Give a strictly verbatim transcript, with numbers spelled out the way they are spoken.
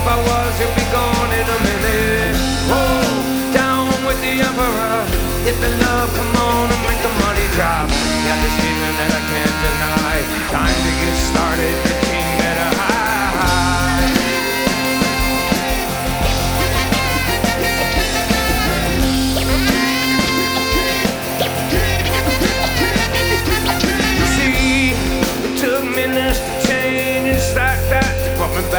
if I was, he'll be gone in a minute. Whoa, down with the emperor. Hit the love, come on and make the money drop. Got this feeling that I can't deny. Time to get started.